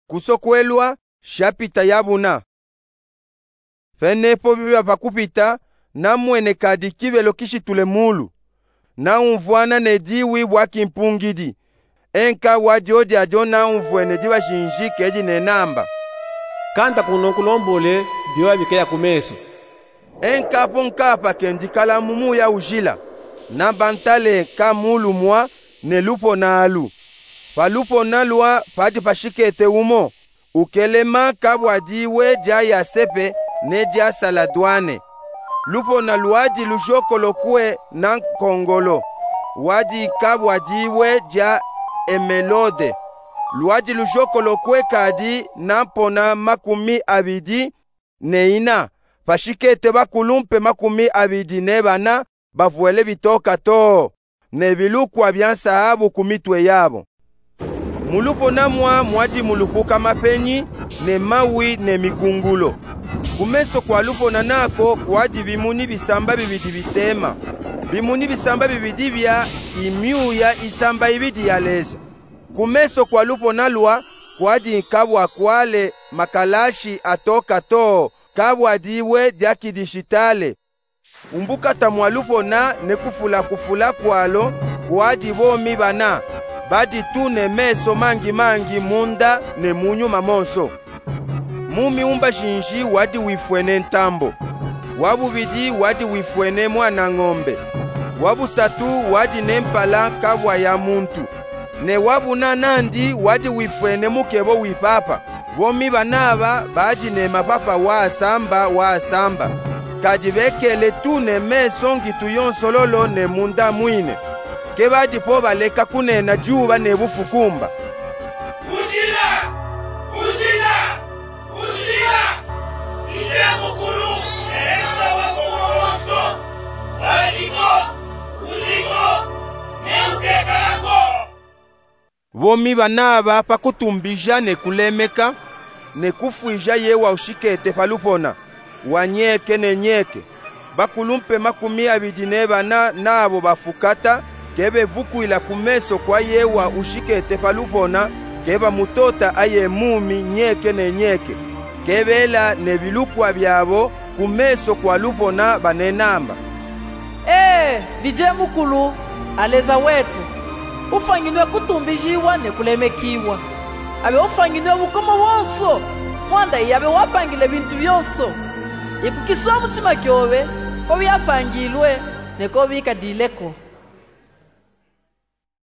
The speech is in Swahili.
kusokwelwa shapita yabuna. Fenepo bibi pakupita na mwene kadi kivelo kishitule mulu. Na umvwana ne diwi waki mpungidi. Enka wajodi ajo na umvwene diwa shinji keji nenamba. Kanta kunokulombole diwa bikeya kumeso. Enka ponkapa kendikala mumu ya ujila. Na bantale ka mulu mwa ne lupo na alu. Pa lupo na lua padi pashikete umo. Ukelema kabwadiwe ja ya sepe ne ja saladwane. Lupo na luadi lujokolo kwe na kongolo. Wadi kabwadiwe ja emelode. Luadi lujokolo kwe kadi na pona makumi abidi ne ina. Pashikete bakulumpe makumi abidi ne bana bavuele bitoka to. Ne bilukwa byansahabu kumitwe yabo. Mulupo na mwadi mulupuka mapenyi ne mawi ne mikungulo. Kumeso kwa lupo na nako kwadi bimuni bisamba bibidi bitema. Bimuni bisamba bibidi bya imiu ya isamba ibidi ya leza. Kumeso kwa lupo na lua kwadi kabwa kwale makalashi atoka to kabwa diwe diaki digitale. Umbuka tamwalupo na nekufula kufula kwalo kwadi bomi bana. Badi tu ne meso mangi munda ne munyu mamonso. Mumi umba shinji wadi wifwene ntambo. Wabu bidi wadi wifwene mwana ngombe. Wabu satu wadi nempala kabwa ya muntu. Ne wabu nanandi wadi wifwene mukebo wipapa. Bomi banaba baji ne mapapa wa asamba. Kadibekele tu ne meso ngitu yonsololo ne munda mwine. Kebadi po baleka kunena juba ne bufukumba. Ujila! Ije mukulu! Eza wakumoso! Uziko! Neukeka yako! Bomi banaba pakutumbija ne kulemeka ne kufuija yewa ushikete palupona. Wanyeke ne nyeke. Bakulumpe makumi abidi ne bana nabo bafukata. Kebe vukuila kumeso kwa yewa ushikete palupona. Keba mutota aye mumi nyeke ne nyeke. Kebela ne bilukwa byabo kumeso kwa lupona banenamba. Vije mukulu aleza wetu. Ufangilwe kutumbijiwa ne kulemekiwa. Abe ufangilwe bukomo wonso. Mwanda yabe wapangile bintu byonso. Ikukiswa mutima kyobe ko byapangilwe ne ko bikadileko.